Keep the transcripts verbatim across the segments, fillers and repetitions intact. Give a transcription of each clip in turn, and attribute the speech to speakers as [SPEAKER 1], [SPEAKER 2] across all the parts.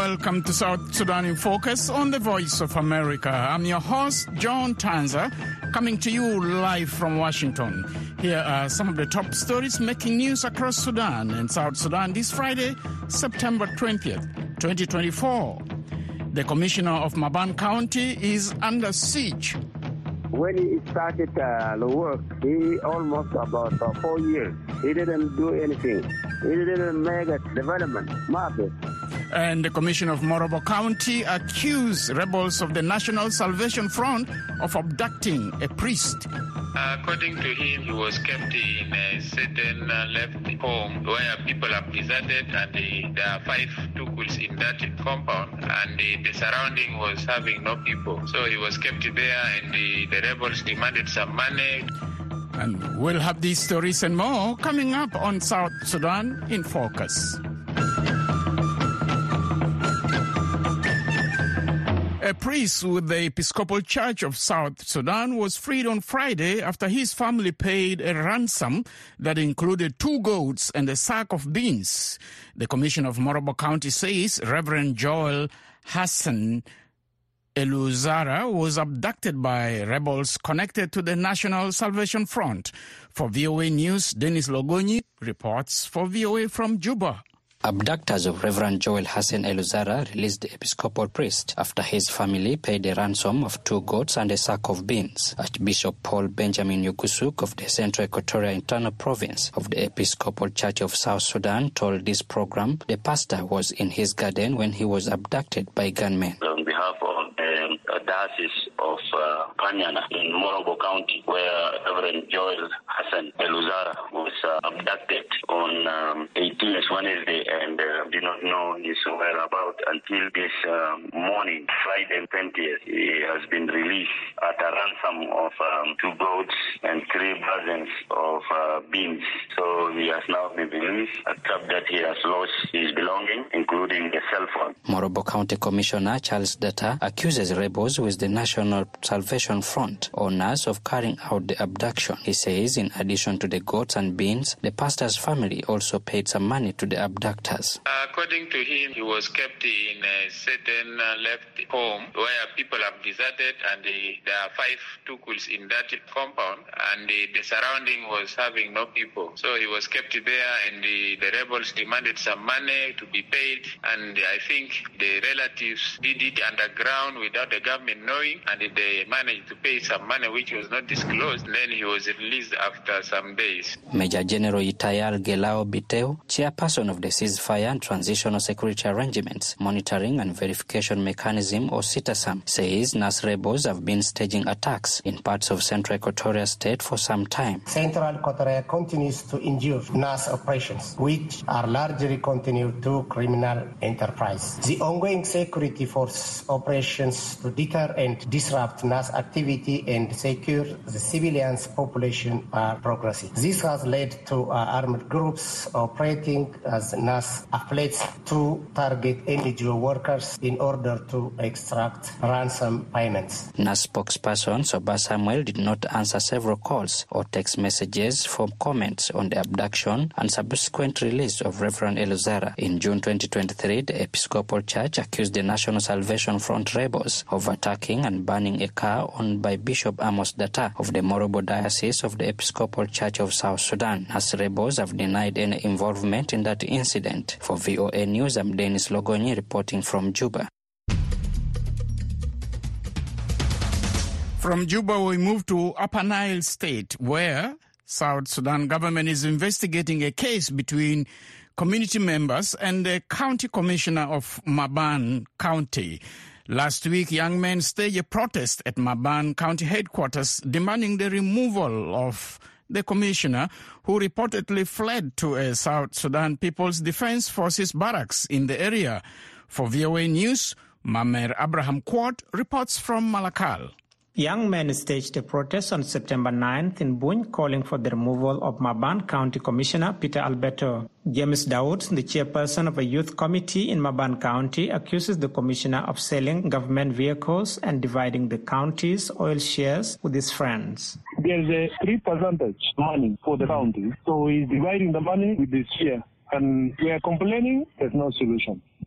[SPEAKER 1] Welcome to South Sudan in Focus on the Voice of America. I'm your host, John Tanza, coming to you live from Washington. Here are some of the top stories making news across Sudan and South Sudan this Friday, September twentieth, twenty twenty-four. The commissioner of Maban County is under siege.
[SPEAKER 2] When he started uh, the work, he almost about uh, four years. He didn't do anything. He didn't make a development. Market.
[SPEAKER 1] And the commissioner of Morobo County accused rebels of the National Salvation Front of abducting a priest.
[SPEAKER 3] According to him, he was kept in a certain uh, left home where people have deserted, and the, there are five tukuls in that compound, and the, the surrounding was having no people. So he was kept there, and the, the rebels demanded some money.
[SPEAKER 1] And we'll have these stories and more coming up on South Sudan in Focus. A priest with the Episcopal Church of South Sudan was freed on Friday after his family paid a ransom that included two goats and a sack of beans. The Commissioner of Morobo County says Reverend Joel Hassan Eluzara was abducted by rebels connected to the National Salvation Front. For V O A News, Dennis Logoni reports for V O A from Juba.
[SPEAKER 4] Abductors of Reverend Joel Hassan Eluzara released the Episcopal priest after his family paid a ransom of two goats and a sack of beans. Archbishop Paul Benjamin Yugusuk of the Central Equatoria Internal Province of the Episcopal Church of South Sudan told this program the pastor was in his garden when he was abducted by gunmen.
[SPEAKER 5] On behalf of the Diocese of uh, Panyana in Morobo County, where Reverend Joel Hassan Eluzara was uh, abducted on um, eighteenth Wednesday, and uh, did not know his whereabouts until this uh, morning, Friday twentieth. He has been released at a ransom of um, two goats and three dozens of uh, beans. So he has now been released, except that he has lost his belongings, including a cell phone.
[SPEAKER 4] Morobo County Commissioner Charles Data accuses rebels with the National Salvation Front owners of carrying out the abduction. He says in addition to the goats and beans, the pastor's family also paid some money to the abductors.
[SPEAKER 3] According to him, he was kept in a certain uh, left home where people have deserted, and the, there are five tukuls in that compound, and the, the surrounding was having no people. So he was kept there, and the, the rebels demanded some money to be paid, and I think the relatives did it underground without the government knowing, and they managed to pay some money which was not disclosed. Then he was released after some days.
[SPEAKER 4] Major General Itayal Gelao Biteu, chairperson of the Ceasefire and Transitional Security Arrangements Monitoring and Verification Mechanism, or CITASAM, says N A S rebels have been staging attacks in parts of Central Equatoria State for some time.
[SPEAKER 6] Central Equatoria continues to endure N A S operations, which are largely continued to criminal enterprise. The ongoing security force operations to deter and disrupt N A S activity and secure the civilians' population are progressing. This has led to uh, armed groups operating as N A S affiliates to target individual workers in order to extract ransom payments.
[SPEAKER 4] N A S spokesperson Soba Samuel did not answer several calls or text messages for comments on the abduction and subsequent release of Reverend Eluzara. In June twenty twenty-three, the Episcopal Church accused the National Salvation Front rebels of attacking and burning a car owned by Bishop Amos Data of the Morobo Diocese of the Episcopal Church of South Sudan. N A S rebels have denied any involvement in that incident. For V O A News, I'm Dennis Logoni reporting from Juba.
[SPEAKER 1] From Juba, we move to Upper Nile State, where South Sudan government is investigating a case between community members and the county commissioner of Maban County. Last week, young men staged a protest at Maban County headquarters demanding the removal of the commissioner, who reportedly fled to a South Sudan People's Defense Forces barracks in the area. For V O A News, Mamer Abraham Quart reports from Malakal.
[SPEAKER 7] Young men staged a protest on September ninth in Buny calling for the removal of Maban County Commissioner Peter Alberto. James Daoud, the chairperson of a youth committee in Maban County, accuses the commissioner of selling government vehicles and dividing the county's oil shares with his friends.
[SPEAKER 8] There's a three percentage money for the county, so he's dividing the money with his share. And we are complaining, there's no solution.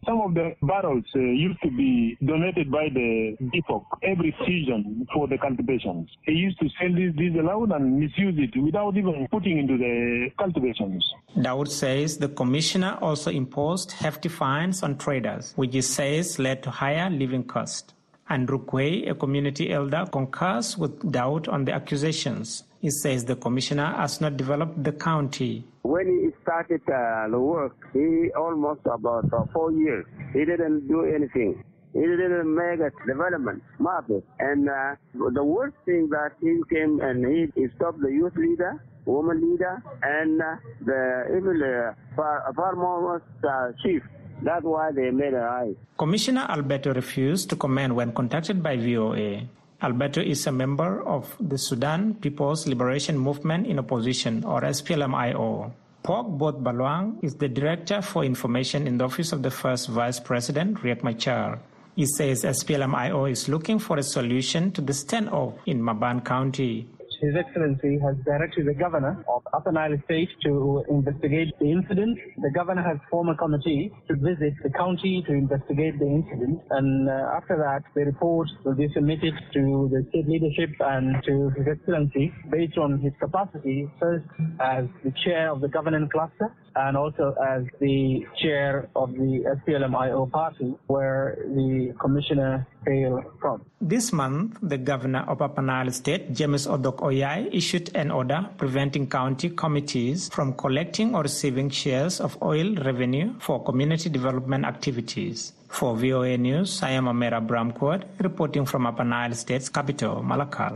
[SPEAKER 8] Some of the barrels uh, used to be donated by the D P O C every season for the cultivations. They used to sell this diesel out and misuse it without even putting into the cultivations.
[SPEAKER 7] Dawood says the commissioner also imposed hefty fines on traders, which he says led to higher living costs. Andrew Quay, a community elder, concurs with Dawood on the accusations. He says the commissioner has not developed the county.
[SPEAKER 2] When he started uh, the work, he almost about uh, four years. He didn't do anything. He didn't make a development map. And uh, the worst thing that he came and he, he stopped the youth leader, woman leader, and uh, the even the far, foremost uh, chief. That's why they made a rise.
[SPEAKER 7] Commissioner Alberto refused to comment when contacted by V O A. Alberto is a member of the Sudan People's Liberation Movement in Opposition, or S P L M I O. Pok Bot Balwang is the Director for Information in the Office of the First Vice President, Riek Machar. He says S P L M I O is looking for a solution to the standoff in Maban County.
[SPEAKER 9] His Excellency has directed the Governor of Upper Nile State to investigate the incident. The Governor has formed a committee to visit the county to investigate the incident, and uh, after that, the report will be submitted to the state leadership and to His Excellency based on his capacity, first as the chair of the governance cluster and also as the chair of the S P L M I O party, where the commissioner hailed from.
[SPEAKER 7] This month, the governor of Upper Nile State, James Odok Oyai, issued an order preventing county committees from collecting or receiving shares of oil revenue for community development activities. For V O A News, I am Amera Bramquad, reporting from Upper Nile State's capital, Malakal.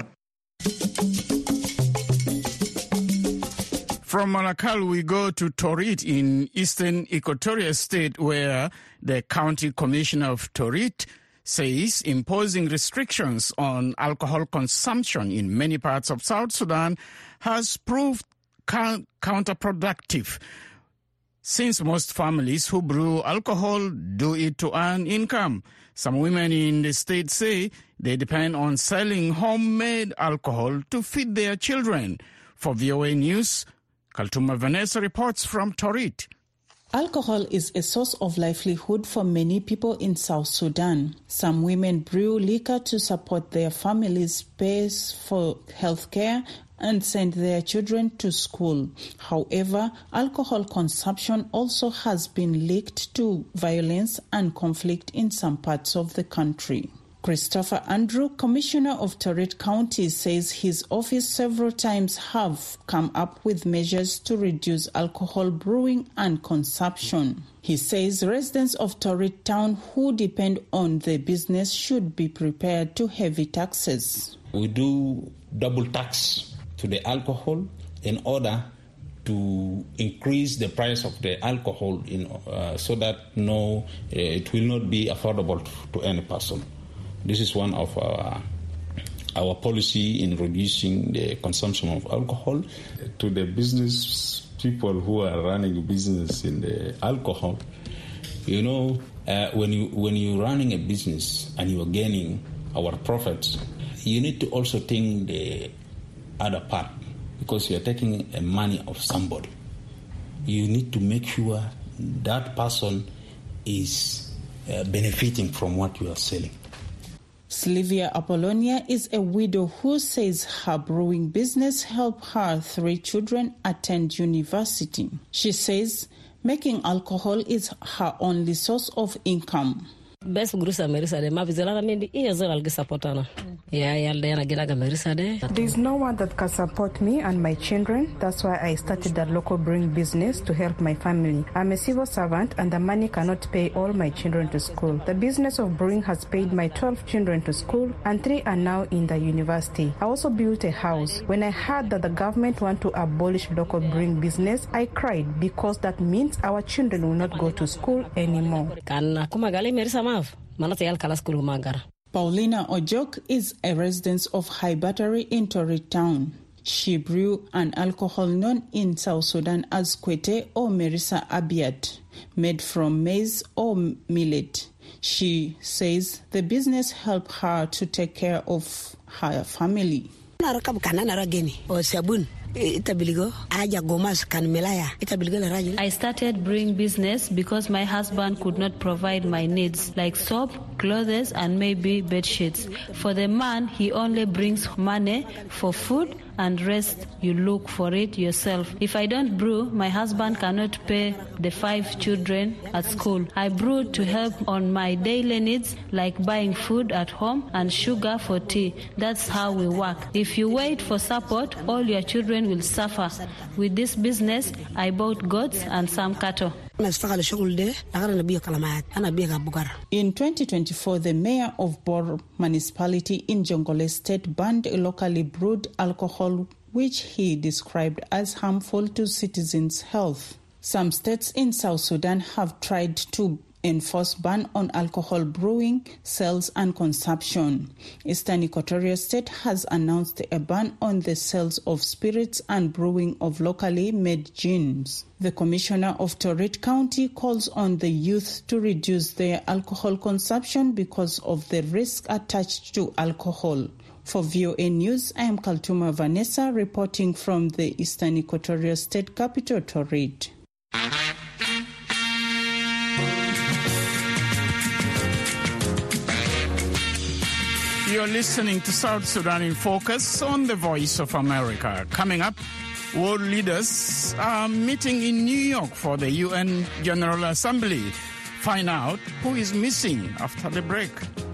[SPEAKER 1] From Malakal, we go to Torit in eastern Equatoria State, where the county commissioner of Torit says imposing restrictions on alcohol consumption in many parts of South Sudan has proved ca- counterproductive, since most families who brew alcohol do it to earn income. Some women in the state say they depend on selling homemade alcohol to feed their children. For V O A News, Kaltuma Vanessa reports from Torit.
[SPEAKER 10] Alcohol is a source of livelihood for many people in South Sudan. Some women brew liquor to support their families, pay for healthcare, and send their children to school. However, alcohol consumption also has been linked to violence and conflict in some parts of the country. Christopher Andrew, Commissioner of Torit County, says his office several times have come up with measures to reduce alcohol brewing and consumption. He says residents of Torit Town who depend on the business should be prepared to heavy taxes.
[SPEAKER 11] We do double tax to the alcohol in order to increase the price of the alcohol in, uh, so that no, uh, it will not be affordable to any person. This is one of our, our policy in reducing the consumption of alcohol. To the business people who are running a business in the alcohol, you know, uh, when you when you're running a business and you are gaining our profits, you need to also think the other part, because you are taking the money of somebody. You need to make sure that person is uh, benefiting from what you are selling.
[SPEAKER 10] Sylvia Apollonia is a widow who says her brewing business helped her three children attend university. She says making alcohol is her only source of income.
[SPEAKER 12] There's no one
[SPEAKER 13] that can support me and my children. That's why I started the local brewing business to help my family. I'm a civil servant and the money cannot pay all my children to school. The business of brewing has paid my twelve children to school and three are now in the university. I also built a house. When I heard that the government want to abolish local brewing business, I cried because that means our children will not go to school anymore.
[SPEAKER 10] Paulina Ojok is a resident of High Battery in Torit Town. She brew an alcohol known in South Sudan as Kwete or Merisa Abiat, made from maize or millet. She says the business helped her to take care of her family.
[SPEAKER 12] I started brewing business because my husband could not provide my needs like soap, clothes, and maybe bed sheets. For the man, he only brings money for food, and rest you look for it yourself. If I don't brew, my husband cannot pay the five children at school. I brew to help on my daily needs like buying food at home and sugar for tea. That's how we work. If you wait for support, all your children will suffer. With this business, I bought goats and some cattle.
[SPEAKER 10] In twenty twenty-four, the mayor of Bor municipality in Jonglei State banned locally brewed alcohol, which he described as harmful to citizens' health. Some states in South Sudan have tried to enforce ban on alcohol brewing, sales and consumption. Eastern Equatoria State has announced a ban on the sales of spirits and brewing of locally made gins. The Commissioner of Torrid County calls on the youth to reduce their alcohol consumption because of the risk attached to alcohol. For V O A News, I am Kaltuma Vanessa reporting from the Eastern Equatoria State capital, Torrid.
[SPEAKER 1] You're listening to South Sudan in Focus on the Voice of America. Coming up, world leaders are meeting in New York for the U N General Assembly. Find out who is missing after the break.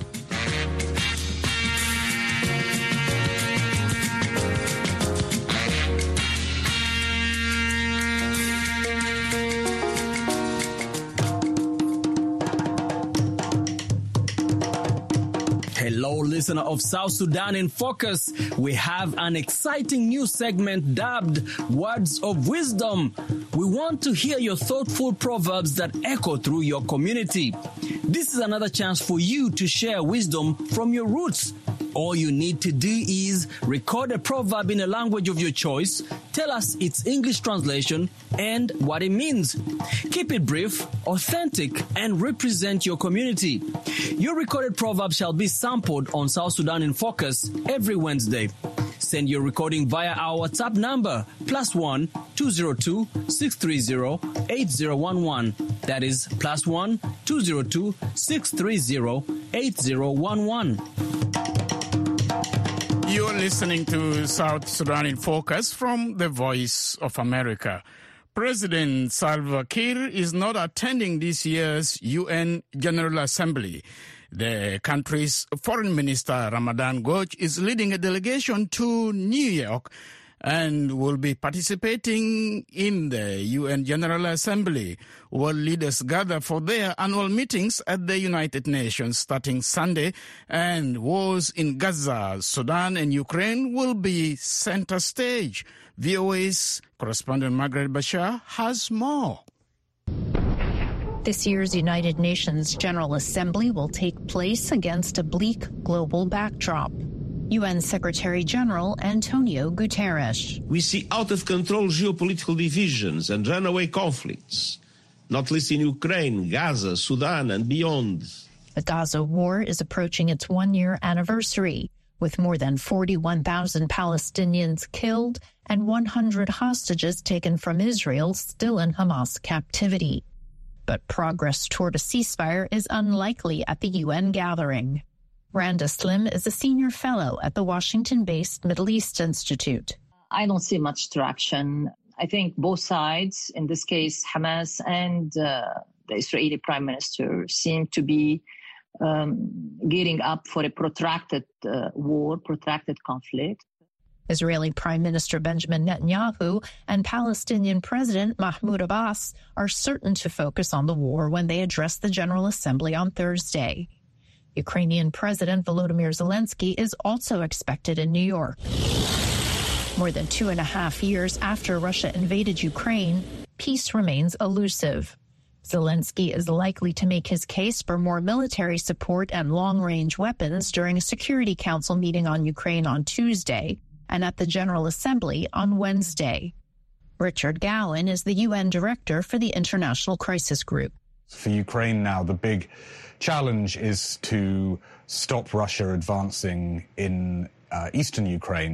[SPEAKER 14] Hello, listener of South Sudan in Focus. We have an exciting new segment dubbed Words of Wisdom. We want to hear your thoughtful proverbs that echo through your community. This is another chance for you to share wisdom from your roots. All you need to do is record a proverb in a language of your choice, tell us its English translation and what it means. Keep it brief, authentic, and represent your community. Your recorded proverb shall be sampled on South Sudan in Focus every Wednesday. Send your recording via our WhatsApp number, plus one two zero two six three zero eight zero one one. That is plus one two zero two six three zero eight zero one one.
[SPEAKER 1] You're listening to South Sudan in Focus from the Voice of America. President Salva Kiir is not attending this year's U N General Assembly. The country's Foreign Minister Ramadan Goj is leading a delegation to New York and will be participating in the U N General Assembly. World leaders gather for their annual meetings at the United Nations starting Sunday, and wars in Gaza, Sudan and Ukraine will be center stage. V O A's correspondent Margaret Bashar has more.
[SPEAKER 15] This year's United Nations General Assembly will take place against a bleak global backdrop. U N Secretary-General Antonio Guterres.
[SPEAKER 16] We see out-of-control geopolitical divisions and runaway conflicts, not least in Ukraine, Gaza, Sudan, and beyond.
[SPEAKER 15] The Gaza war is approaching its one-year anniversary, with more than forty-one thousand Palestinians killed and one hundred hostages taken from Israel still in Hamas captivity. But progress toward a ceasefire is unlikely at the U N gathering. Randa Slim is a senior fellow at the Washington-based Middle East Institute.
[SPEAKER 17] I don't see much traction. I think both sides, in this case Hamas and uh, the Israeli Prime Minister, seem to be um, gearing up for a protracted uh, war, protracted conflict.
[SPEAKER 15] Israeli Prime Minister Benjamin Netanyahu and Palestinian President Mahmoud Abbas are certain to focus on the war when they address the General Assembly on Thursday. Ukrainian President Volodymyr Zelensky is also expected in New York. More than two and a half years after Russia invaded Ukraine, peace remains elusive. Zelensky is likely to make his case for more military support and long-range weapons during a Security Council meeting on Ukraine on Tuesday and at the General Assembly on Wednesday. Richard Gowan is the U N Director for the International Crisis Group.
[SPEAKER 18] For Ukraine now, the big challenge is to stop Russia advancing in uh, eastern Ukraine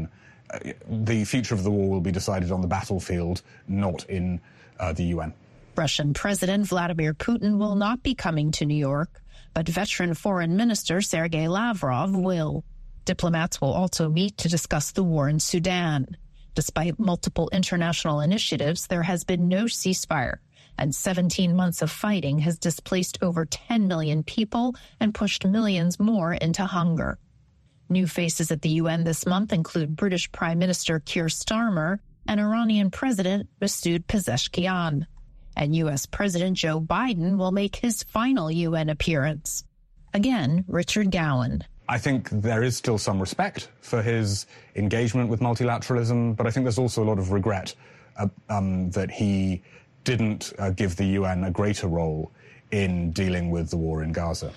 [SPEAKER 18] the future of the war will be decided on the battlefield, not in uh, the U N.
[SPEAKER 15] Russian President Vladimir Putin will not be coming to New York, but veteran Foreign Minister Sergei Lavrov will. Diplomats will also meet to discuss the war in Sudan. Despite multiple international initiatives, there has been no ceasefire, and seventeen months of fighting has displaced over ten million people and pushed millions more into hunger. New faces at the U N this month include British Prime Minister Keir Starmer and Iranian President Masoud Pezeshkian. And U S President Joe Biden will make his final U N appearance. Again, Richard Gowan.
[SPEAKER 18] I think there is still some respect for his engagement with multilateralism, but I think there's also a lot of regret uh, um, that he didn't uh, give the U N a greater role in dealing with the war in Gaza.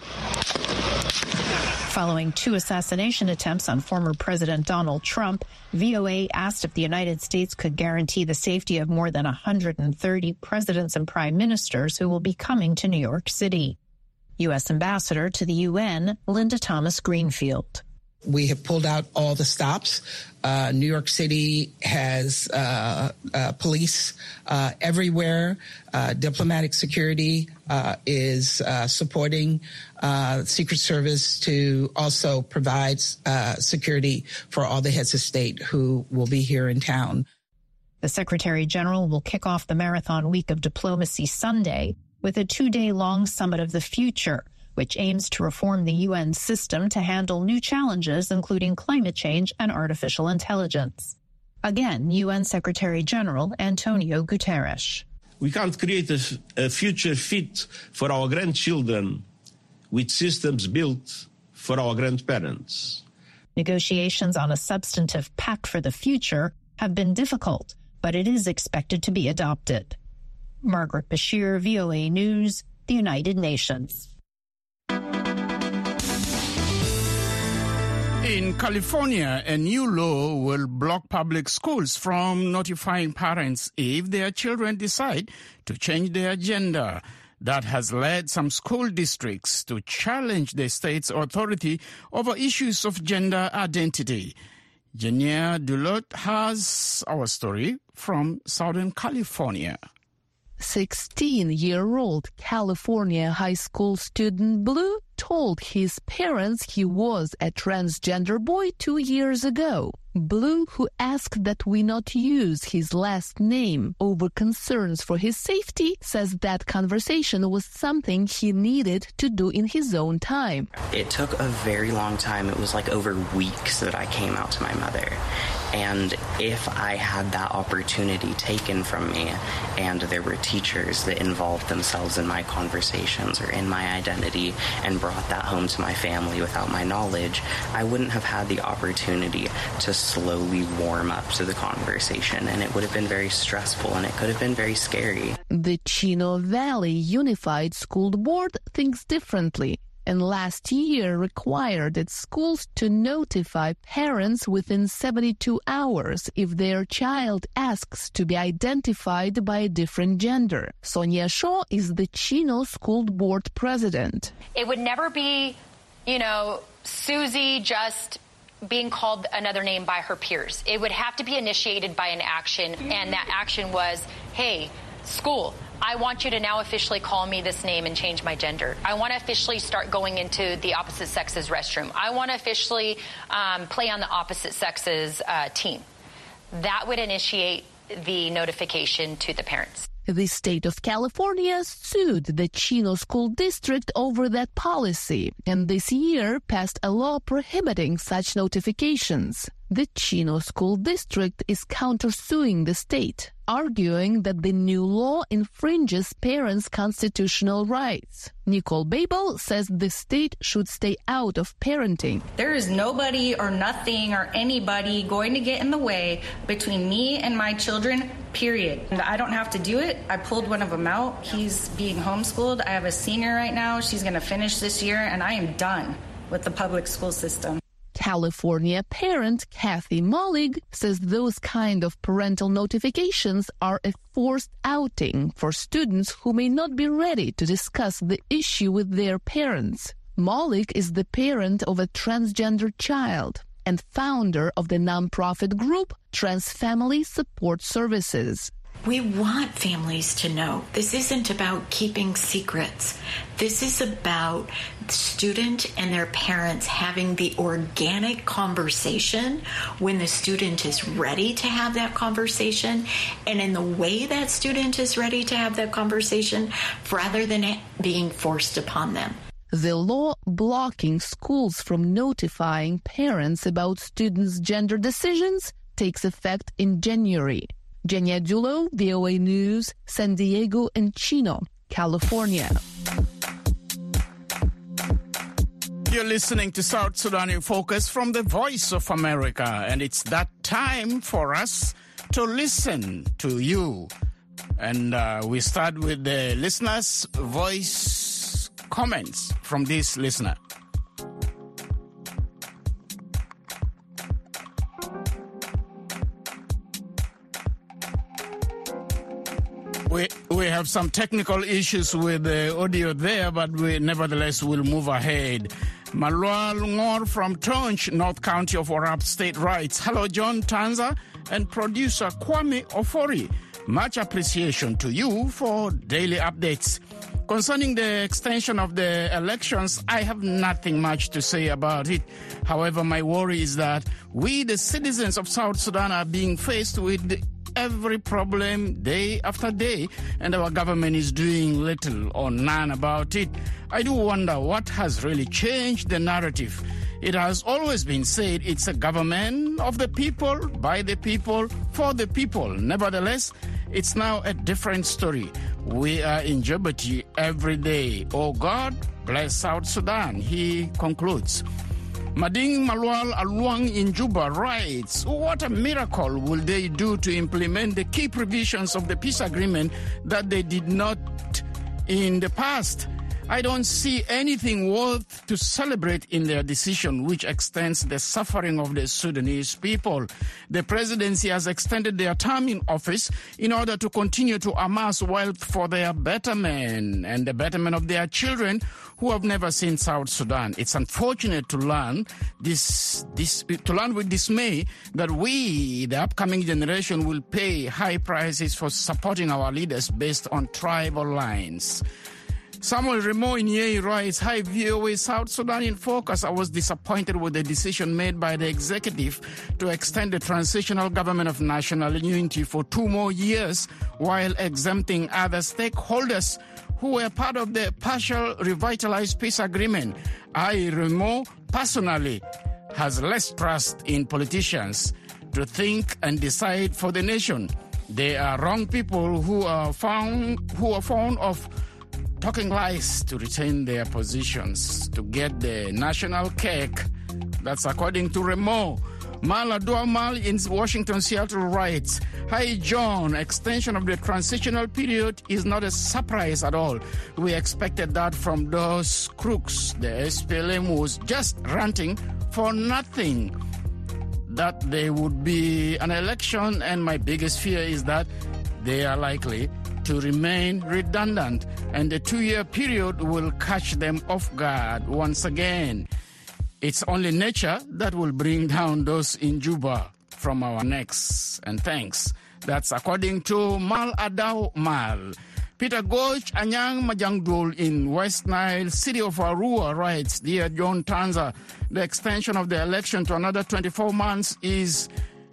[SPEAKER 15] Following two assassination attempts on former President Donald Trump, V O A asked if the United States could guarantee the safety of more than one hundred thirty presidents and prime ministers who will be coming to New York City. U S Ambassador to the U N, Linda Thomas Greenfield.
[SPEAKER 19] We have pulled out all the stops. Uh, New York City has uh, uh, police uh, everywhere. Uh, diplomatic security uh, is uh, supporting uh, Secret Service to also provide uh, security for all the heads of state who will be here in town.
[SPEAKER 15] The Secretary General will kick off the Marathon Week of Diplomacy Sunday with a two-day-long Summit of the Future, which aims to reform the U N system to handle new challenges, including climate change and artificial intelligence. Again, U N Secretary General Antonio Guterres.
[SPEAKER 16] We can't create a, a future fit for our grandchildren with systems built for our grandparents.
[SPEAKER 15] Negotiations on a substantive pact for the future have been difficult, but it is expected to be adopted. Margaret Bashir, V O A News, the United Nations.
[SPEAKER 1] In California, a new law will block public schools from notifying parents if their children decide to change their gender. That has led some school districts to challenge the state's authority over issues of gender identity. Jania Dulot has our story from Southern California.
[SPEAKER 20] sixteen-year-old California high school student Blue told his parents he was a transgender boy two years ago. Blue, who asked that we not use his last name over concerns for his safety, says that conversation was something he needed to do in his own time.
[SPEAKER 21] It took a very long time. It was like over weeks that I came out to my mother. And if I had that opportunity taken from me, and there were teachers that involved themselves in my conversations or in my identity and brought that home to my family without my knowledge, I wouldn't have had the opportunity to slowly warm up to the conversation, and it would have been very stressful and it could have been very scary.
[SPEAKER 20] The Chino Valley Unified School Board thinks differently, and last year required its schools to notify parents within seventy-two hours if their child asks to be identified by a different gender. Sonia Shaw is the Chino School Board president.
[SPEAKER 22] It would never be, you know, Susie just being called another name by her peers. It would have to be initiated by an action, and that action was, hey, school, I want you to now officially call me this name and change my gender. I want to officially start going into the opposite sex's restroom. I want to officially um, play on the opposite sex's uh, team. That would initiate the notification to the parents.
[SPEAKER 20] The state of California sued the Chino School District over that policy, and this year passed a law prohibiting such notifications. The Chino School District is countersuing the state, arguing that the new law infringes parents' constitutional rights. Nicole Babel says the state should stay out of parenting.
[SPEAKER 23] There is nobody or nothing or anybody going to get in the way between me and my children, period. And I don't have to do it. I pulled one of them out. He's being homeschooled. I have a senior right now. She's going to finish this year, and I am done with the public school system.
[SPEAKER 20] California parent Kathy Mollig says those kind of parental notifications are a forced outing for students who may not be ready to discuss the issue with their parents. Mollig is the parent of a transgender child. and founder of the nonprofit group Trans Family Support Services.
[SPEAKER 3] We want families to know this isn't about keeping secrets. This is about the student and their parents having the organic conversation when the student is ready to have that conversation, and in the way that student is ready to have that conversation rather than it being forced upon them.
[SPEAKER 20] The law blocking schools from notifying parents about students' gender decisions takes effect in January. Genia Dulo, V O A News, San Diego and Chino, California.
[SPEAKER 1] You're listening to South Sudan in Focus from the Voice of America, and it's that time for us to listen to you. And uh, we start with the listeners' voice comments from this listener. We we have some technical issues with the audio there, but we nevertheless will move ahead. Malwal Ngor from Tonch, North County of Warrap State writes, "Hello, John Tanza and producer Kwame Ofori. Much appreciation to you for daily updates. Concerning the extension of the elections, I have nothing much to say about it. However, my worry is that we, the citizens of South Sudan, are being faced with every problem day after day, and our government is doing little or none about it. I do wonder what has really changed the narrative. It has always been said it's a government of the people, by the people, for the people. Nevertheless, it's now a different story. We are in jeopardy every day. Oh God, bless South Sudan," he concludes. Mading Malwal Alwang in Juba writes, "What a miracle will they do to implement the key provisions of the peace agreement that they did not in the past? I don't see anything worth to celebrate in their decision, which extends the suffering of the Sudanese people. The presidency has extended their term in office in order to continue to amass wealth for their betterment and the betterment of their children who have never seen South Sudan. It's unfortunate to learn this, this to learn with dismay that we, the upcoming generation, will pay high prices for supporting our leaders based on tribal lines." Samuel Remo in Yei writes, "Hi V O A South Sudan in Focus. I was disappointed with the decision made by the executive to extend the transitional government of national unity for two more years while exempting other stakeholders who were part of the partial revitalized peace agreement. I, Remo, personally has less trust in politicians to think and decide for the nation. They are wrong people who are found who are fond of talking lies to retain their positions, to get the national cake." That's according to Remo. Mal Aduamal in Washington, Seattle writes, "Hi John, extension of the transitional period is not a surprise at all. We expected that from those crooks. The S P L M was just ranting for nothing, that there would be an election, and my biggest fear is that they are likely to remain redundant, and the two-year period will catch them off guard once again. It's only nature that will bring down those in Juba from our necks, and thanks." That's according to Mal Adao Mal. Peter Goch Anyang Majangdul in West Nile, city of Arua writes, "Dear John Tanza, the extension of the election to another twenty-four months is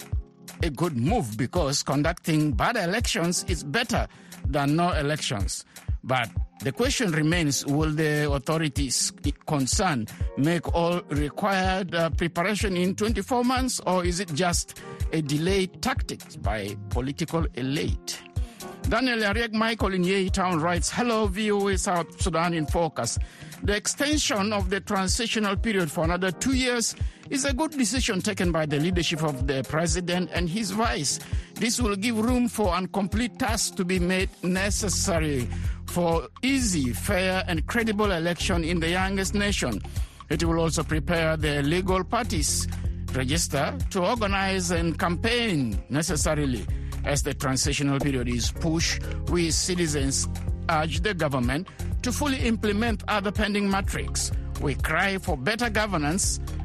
[SPEAKER 1] a good move because conducting bad elections is better than no elections. But the question remains, will the authorities concerned make all required uh, preparation in twenty-four months, or is it just a delayed tactic by political elite?" Daniel Ariek Michael in Yei Town writes, "Hello, V O A South Sudan in Focus. The extension of the transitional period for another two years is a good decision taken by the leadership of the president and his vice. This will give room for incomplete tasks to be made necessary for easy, fair, and credible election in the youngest nation. It will also prepare the legal parties register to organize and campaign necessarily. As the transitional period is pushed, we citizens urge the government to fully implement other pending metrics. We cry for better governance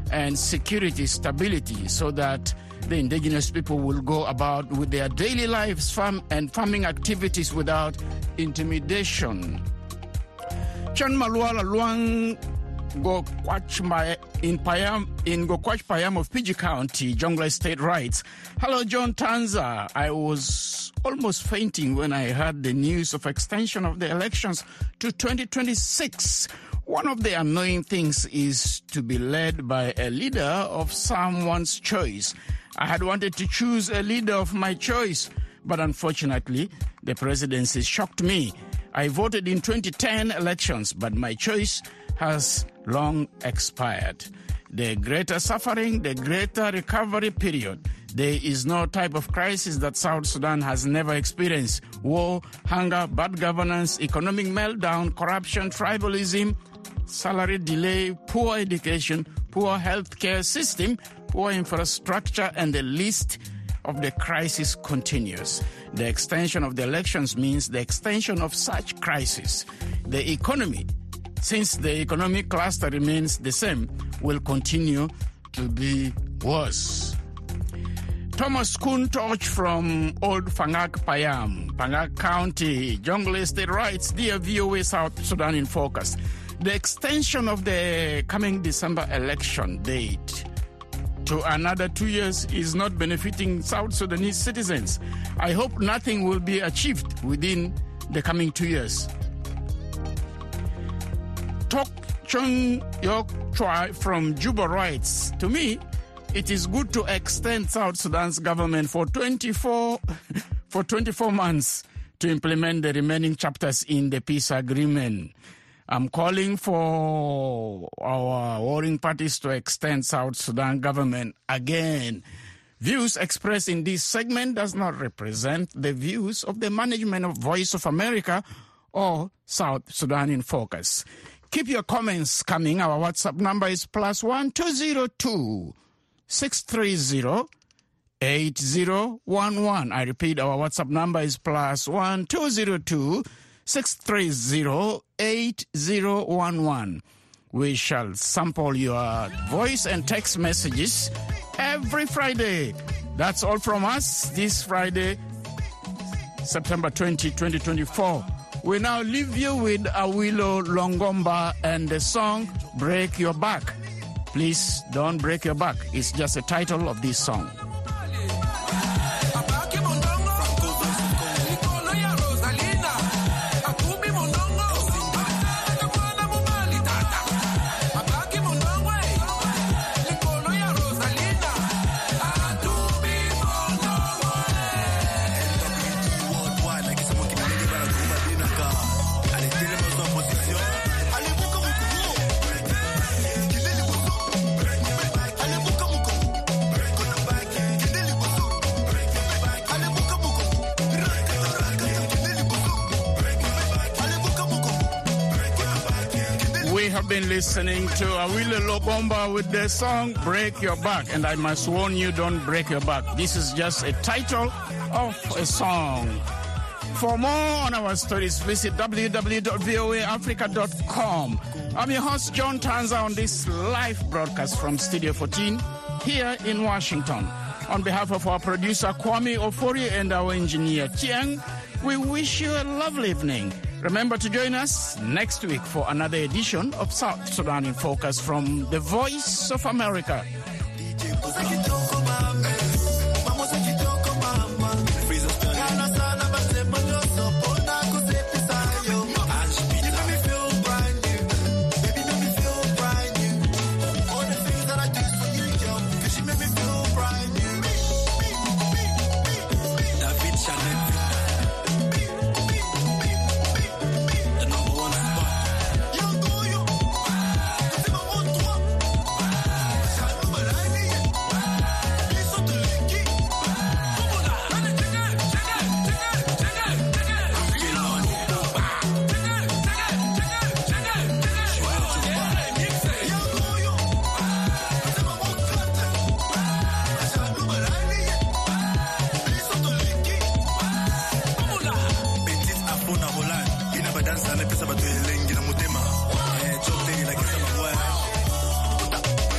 [SPEAKER 1] and security stability so that the indigenous people will go about with their daily lives farm and farming activities without intimidation. Chan Maluala Luang Gokwach in Payam in Gokwach Payam of P G County, Jonglei State writes, "Hello, John Tanza. I was almost fainting when I heard the news of extension of the elections to twenty twenty-six. One of the annoying things is to be led by a leader of someone's choice. I had wanted to choose a leader of my choice, but unfortunately, the presidency shocked me. I voted in twenty ten elections, but my choice has long expired. The greater suffering, the greater recovery period. There is no type of crisis that South Sudan has never experienced. War, hunger, bad governance, economic meltdown, corruption, tribalism, salary delay, poor education, poor healthcare system, poor infrastructure, and the list of the crisis continues. The extension of the elections means the extension of such crisis. The economy, since the economic cluster remains the same, will continue to be worse." Thomas Kuntorch from Old Fangak Payam, Fangak County, Jonglei State writes, "Dear V O A South Sudan in Focus, the extension of the coming December election date to another two years is not benefiting South Sudanese citizens. I hope nothing will be achieved within the coming two years." Tok Chung Yok Choi from Juba writes, "To me, it is good to extend South Sudan's government for twenty-four for twenty-four months to implement the remaining chapters in the peace agreement. I'm calling for our warring parties to extend South Sudan government again. Views expressed in this segment does not represent the views of the management of Voice of America or South Sudan in Focus." Keep your comments coming. Our WhatsApp number is plus one two zero two six three zero eight zero one one. I repeat, our WhatsApp number is plus one two zero two six three zero eight zero one one. We shall sample your voice and text messages every Friday. That's all from us this Friday, September twentieth, twenty twenty-four. We now leave you with Awilo Longomba and the song Break Your Back. Please don't break your back. It's just the title of this song. Been listening to Awilo Longomba with the song Break Your Back, and I must warn you, don't break your back. This is just a title of a song. For more on our stories, visit w w w dot v o a africa dot com. I'm your host, John Tanza, on this live broadcast from Studio fourteen here in Washington. On behalf of our producer, Kwame Ofori, and our engineer, Tiang, we wish you a lovely evening. Remember to join us next week for another edition of South Sudan in Focus from the Voice of America. Make me feel